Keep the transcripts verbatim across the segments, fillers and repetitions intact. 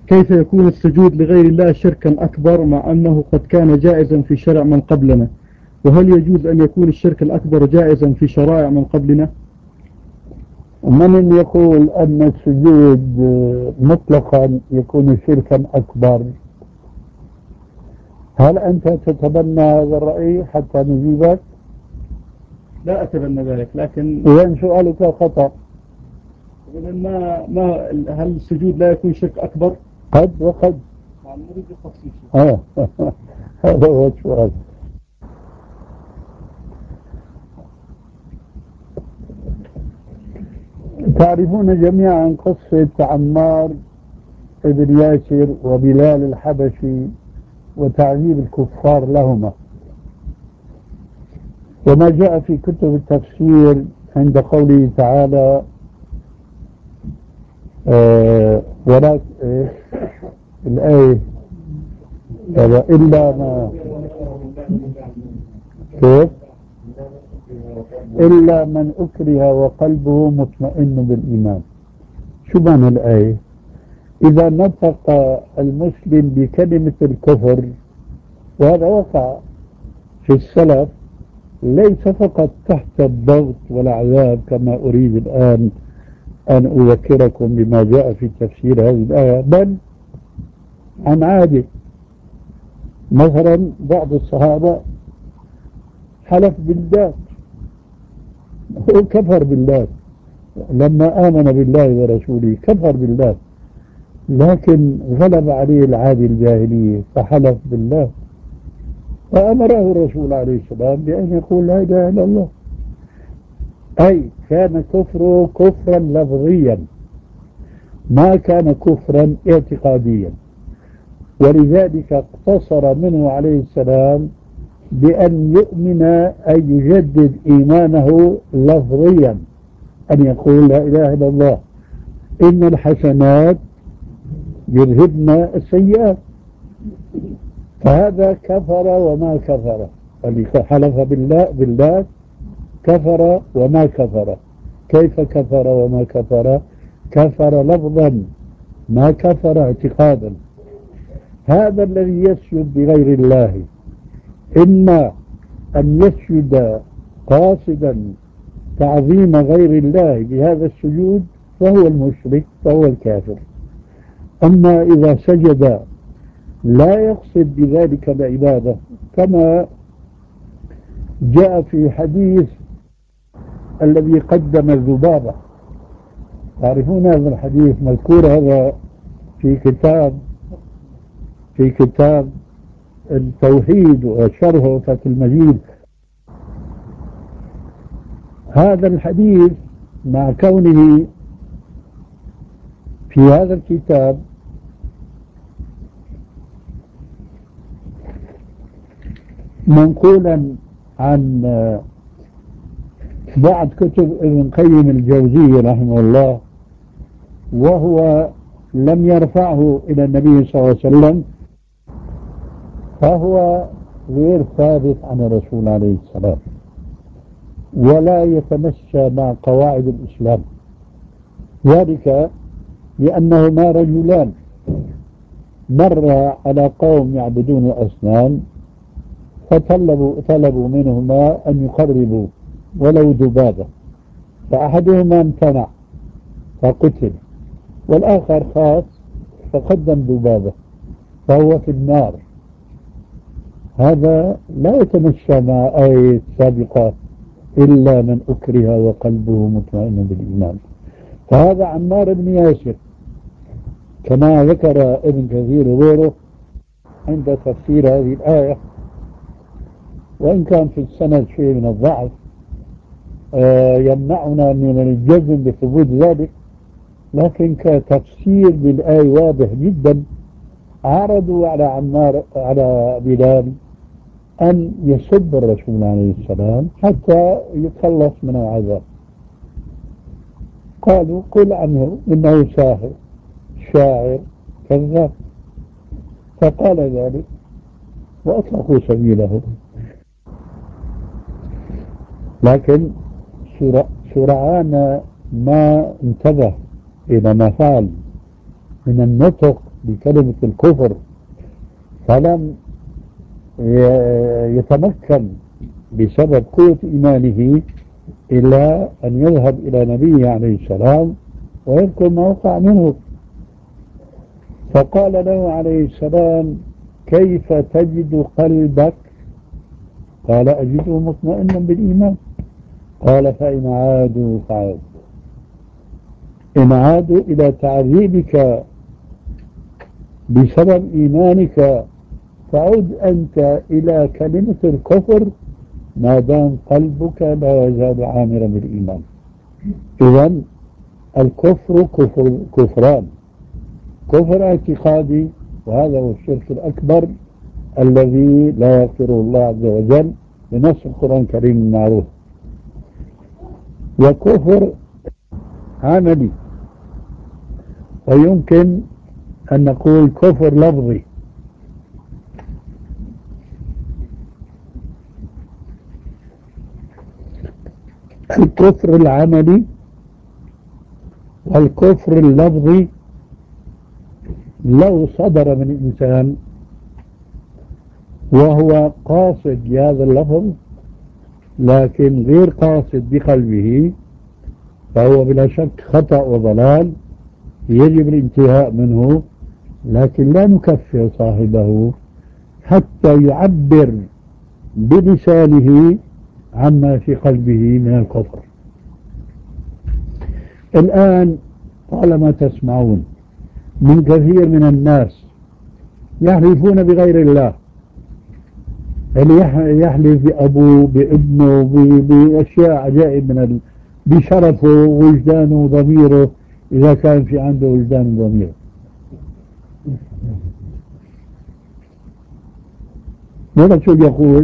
كيف يكون السجود لغير الله شركا أكبر مع أنه قد كان جائزا في شرع من قبلنا؟ وهل يجوز أن يكون الشرك الأكبر جائزا في شرائع من قبلنا؟ من يقول أن السجود مطلقا يكون شركا أكبر؟ هل أنت تتبنى هذا الرأي حتى نجيبك؟ لا أتبنى ذلك، لكن إذن سؤالك خطأ. ما ما هل السجود لا يكون شرك أكبر؟ قد وقد. يعني نريد التخصيص. آه. هذا هو السؤال. تعرفون جميعا قصة عمار ابن ياسر وبلال الحبشي وتعذيب الكفار لهما، وما جاء في كتب التفسير عند قوله تعالى آه ولا آه الآية إلا ما كيف إلا من أكره وقلبه مطمئن بالإيمان. شو معنى الآية؟ إذا نطق المسلم بكلمة الكفر، وهذا وقع في السلف ليس فقط تحت الضغط والعذاب كما أريد الآن أن أذكركم بما جاء في تفسير هذه الآية، بل عن عادة. مثلا بعض الصحابة حلف بالله وكفر بالله لما آمن بالله ورسوله، كفر بالله، لكن غلب عليه العادة الجاهلية فحلف بالله، فأمره الرسول عليه السلام بأن يقول لا إله إلا الله، أي كان كفره كفرا لفظيا ما كان كفرا اعتقاديا. ولذلك اقتصر منه عليه السلام بأن يؤمن أي يجدد إيمانه لفظيا، أن يقول لا إله إلا الله، إن الحسنات يذهبن السيئات. فهذا كفر وما كفر، اللي حلف بالله بالله كفر وما كفر. كيف كفر وما كفر؟ كفر لفظا ما كفر اعتقادا. هذا الذي يسجد بغير الله إما أن يسجد قاصدا تعظيم غير الله بهذا السجود فهو المشرك، فهو الكافر. أما إذا سجد لا يقصد بذلك العبادة، كما جاء في حديث الذي قدم الذبابة، تعرفون هذا الحديث مذكور هذا في كتاب في كتاب التوحيد وشرحه فتح المجيد. هذا الحديث مع كونه في هذا الكتاب منقولا عن بعض كتب ابن قيم الجوزية رحمه الله، وهو لم يرفعه إلى النبي صلى الله عليه وسلم، فهو غير ثابت عن الرسول عليه السلام ولا يتمشى مع قواعد الإسلام. ذلك لأنهما رجلان مر على قوم يعبدون الأصنام فطلبوا طلبوا منهما أن يقربوا ولو ذبابة، فأحدهما امتنع فقتل، والآخر خاف فقدم ذبابة فهو في النار. هذا لا يتمشى مع آية سابقة إلا من أكره وقلبه مطمئن بالإيمان. فهذا عمار بن ياسر كما ذكر ابن كثير وغيره عند تفسير هذه الآية، وإن كان في السند شيء من الضعف يمنعنا من الجزم بثبوت ذلك، لكن كتفسير بالآية واضح جدا. عرضوا على عمار على بلال أن يسب الرسول عليه السلام حتى يتخلص من العذاب. قالوا قل عنه إنه ساحر شاعر كذاب، فقال ذلك وأطلقوا سبيله. لكن سرعان ما انتبه إلى ما فعل من النطق بكلمة الكفر فلم يتمكن بسبب قوة إيمانه إلا أن يذهب إلى نبيه عليه السلام ويذكر ما وقع منه، فقال له عليه السلام: كيف تجد قلبك؟ قال: أجده مطمئنا بالإيمان. قال: فإن عادوا فعاد، إن عادوا إلى تعذيبك بسبب إيمانك فعد أنت إلى كلمة الكفر ما دام قلبك لا يزال عامرا بالإيمان. إذن الكفر كفر كفران: كفر اعتقادي، وهذا هو الشرك الأكبر الذي لا يغفره الله عز وجل بنص القرآن الكريم المعروف، وكفر عملي، ويمكن أن نقول كفر لفظي. الكفر العملي والكفر اللفظي لو صدر من إنسان وهو قاصد لهذا اللفظ لكن غير قاصد بقلبه فهو بلا شك خطأ وضلال يجب الانتهاء منه، لكن لا نكفر صاحبه حتى يعبر بلسانه عما في قلبه من الكفر. الآن طالما تسمعون من كثير من الناس يحلفون بغير الله، اللي يحلف بأبوه بابنه بأشياء عجائب من ال... بشرفه ووجدانه وضميره إذا كان في عنده وجدان وضمير. الرسول يقول: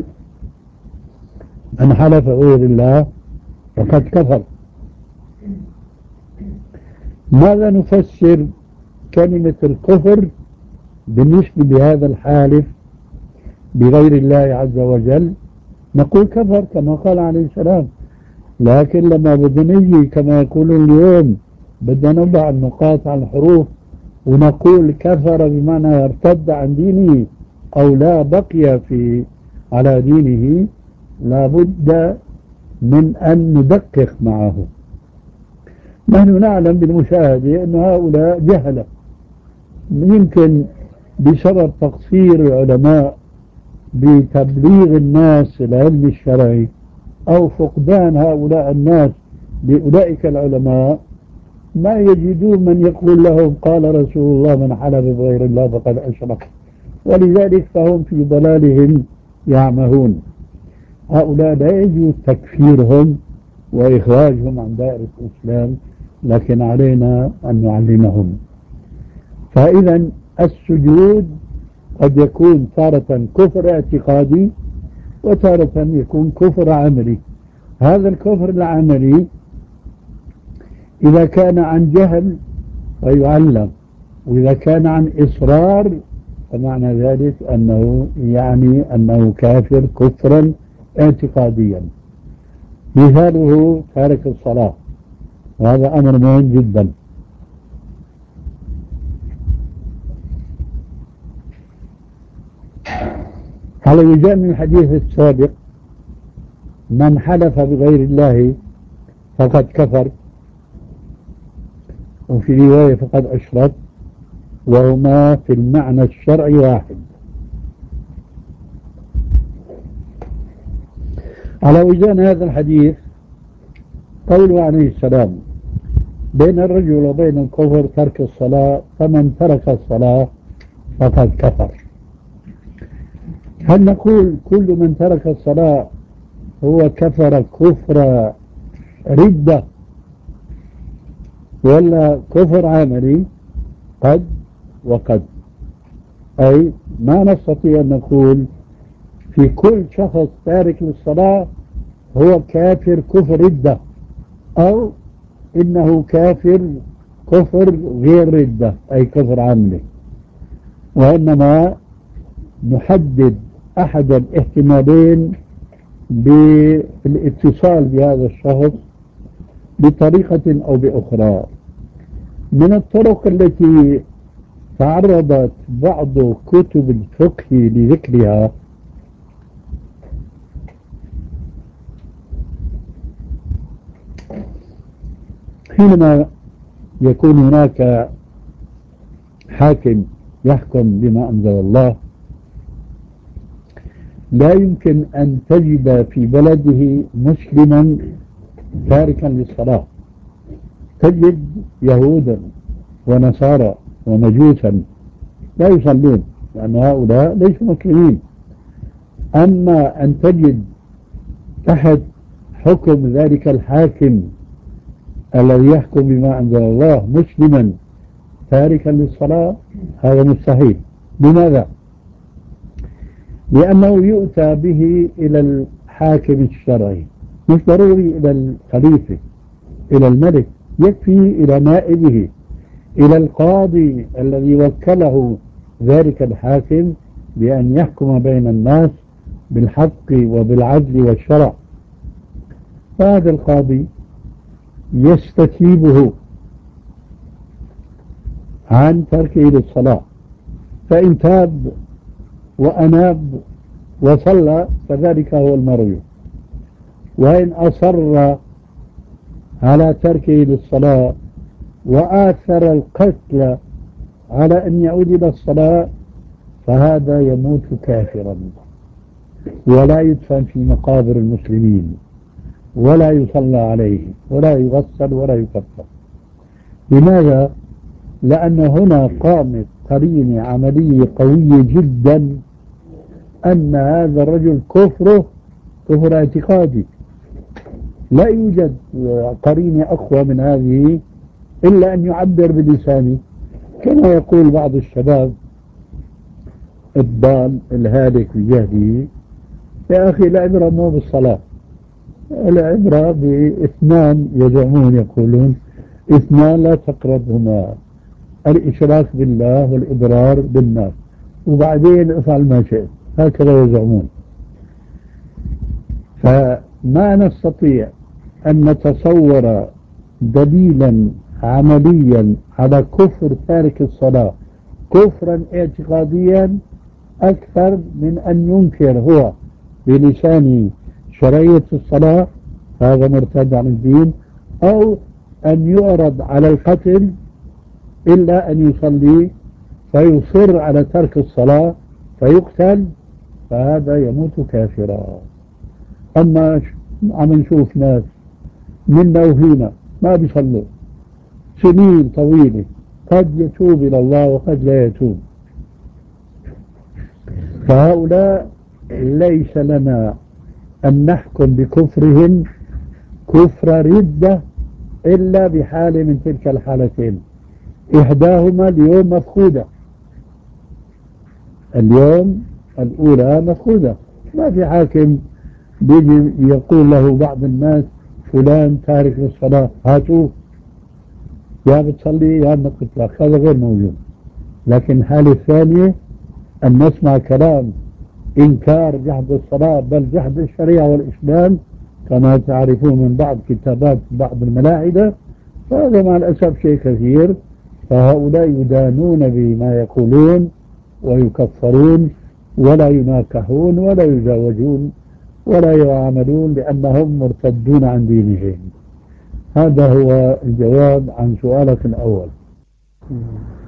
من حلف غير الله فقد كفر. ماذا نفسر كلمة الكفر بالنسبة لهذا الحالف بغير الله عز وجل؟ نقول كفر كما قال عليه السلام، لكن لما بدنا نجي كما يقولون اليوم بدنا نضع النقاط على الحروف ونقول كفر بمعنى ارتد عن دينه أو لا بقي في على دينه، لابد من أن ندقق معه. نحن نعلم بالمشاهدة أن هؤلاء جهلة، يمكن بسبب تقصير العلماء بتبليغ الناس العلم الشرعي أو فقدان هؤلاء الناس لأولئك العلماء ما يجدون من يقول لهم قال رسول الله: من حلف بغير الله فقد أشرك، ولذلك فهم في ضلالهم يعمهون. هؤلاء لا يجوز تكفيرهم وإخراجهم عن دائرة الإسلام، لكن علينا أن نعلمهم. فإذا السجود قد يكون تارة كفر اعتقادي وتارة يكون كفر عملي. هذا الكفر العملي إذا كان عن جهل فيعلم، وإذا كان عن إصرار فمعنى ذلك أنه يعني أنه كافر كفرا اعتقاديا. مثاله تارك الصلاة، وهذا أمر مهم جدا. على وجه من الحديث السابق: من حلف بغير الله فقد كفر، وفي رواية فقد أشرك، وهما في المعنى الشرعي واحد. على وجه هذا الحديث قوله عليه السلام: بين الرجل وبين الكفر ترك الصلاة، فمن ترك الصلاة فقد كفر. هل نقول كل من ترك الصلاة هو كفر كفر ردة ولا كفر عملي؟ قد وقد، أي ما نستطيع أن نقول في كل شخص تارك للصلاة هو كافر كفر ردة أو إنه كافر كفر غير ردة أي كفر عملي، وإنما نحدد أحد الاحتمالين بالاتصال بهذا الشخص بطريقة أو بأخرى. من الطرق التي تعرضت بعض كتب الفقه لذكرها، حينما يكون هناك حاكم يحكم بما أنزل الله، لا يمكن أن تجد في بلده مسلما تاركا للصلاة. تجد يهودا ونصارى ومجوسا لا يصلون، لأن هؤلاء ليسوا مسلمين. أما أن تجد تحت حكم ذلك الحاكم الذي يحكم بما أنزل الله مسلما تاركا للصلاة، هذا مستحيل. لماذا؟ لأنه يؤتى به إلى الحاكم الشرعي، مش ضروري إلى الخليفة، إلى الملك، يكفي إلى نائبه، إلى القاضي الذي وكله ذلك الحاكم بأن يحكم بين الناس بالحق وبالعدل والشرع. فهذا القاضي يستتيبه عن تركه للصلاة، فإن تاب وأناب وصلى فذلك هو المرجو، وإن أصر على تركه للصلاة وآثر القتل على أن يعود إلى الصلاة فهذا يموت كافرا، ولا يدفن في مقابر المسلمين، ولا يصلى عليه، ولا يغسل ولا يكفر. لماذا؟ لأن هنا قامت قرينة عملية قوية جدا أن هذا الرجل كفره كفر اعتقادي. لا يوجد قرينة أقوى من هذه إلا أن يعبر بلسانه، كما يقول بعض الشباب الضال الهالك بجهله: يا أخي العبرة مو بالصلاة، العبرة باثنان يزعمون يقولون اثنان لا تقربهما، الإشراك بالله والإضرار بالناس، وبعدين افعل ما شئت، هكذا يزعمون. فما نستطيع أن نتصور دليلا عمليا على كفر تارك الصلاة كفرا اعتقاديا أكثر من أن ينكر هو بلسانه شرعية الصلاة، هذا مرتد عن الدين، أو أن يعرض على القتل إلا أن يصلي فيصر على ترك الصلاة فيقتل، فهذا يموت كافرا. أما عم نشوف ناس منا وفينا ما بيصلوا سنين طويلة، قد يتوب إلى الله وقد لا يتوب. فهؤلاء ليس لنا أن نحكم بكفرهم كفر ردة إلا بحالة من تلك الحالتين، إحداهما اليوم مفقودة، اليوم الأولى مفقودة. ما في حاكم بيجي يقول له بعض الناس فلان تارك للصلاة هاتوه، يا بتصلي يا بنقتلك، هذا غير موجود. لكن الحالة الثانية أن نسمع كلام إنكار جحد الصلاة بل جحد الشريعة والإسلام كما تعرفون من بعض كتابات بعض الملاحدة، فهذا مع الأسف شيء كثير. فهؤلاء يدانون بما يقولون ويكفرون ولا يناكحون ولا يزاوجون ولا يعاملون لأنهم مرتدون عن دينهم. هذا هو الجواب عن سؤالك الأول.